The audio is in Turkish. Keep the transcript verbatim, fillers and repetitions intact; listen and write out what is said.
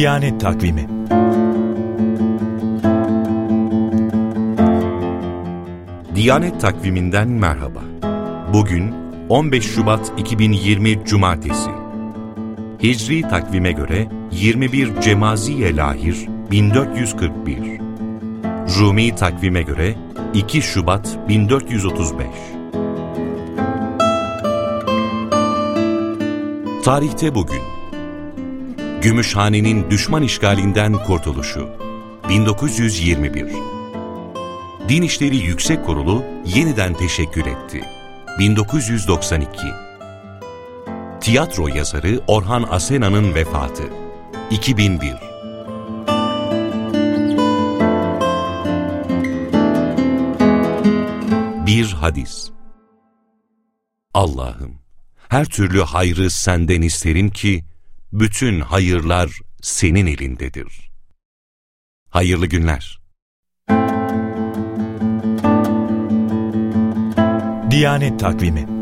Diyanet Takvimi. Diyanet Takvimi'nden merhaba. Bugün on beş Şubat iki bin yirmi Cumartesi. Hicri takvime göre yirmi bir Cemaziye Lahir bin dört yüz kırk bir. Rumi takvime göre iki Şubat bin dört yüz otuz beş. Tarihte bugün Gümüşhane'nin düşman işgalinden kurtuluşu bin dokuz yüz yirmi bir. Din İşleri Yüksek Kurulu yeniden teşekkür etti bin dokuz yüz doksan iki. Tiyatro yazarı Orhan Asena'nın vefatı iki bin bir. Bir hadis. Allah'ım, her türlü hayrı senden isterim ki, bütün hayırlar senin elindedir. Hayırlı günler. Diyanet Takvimi.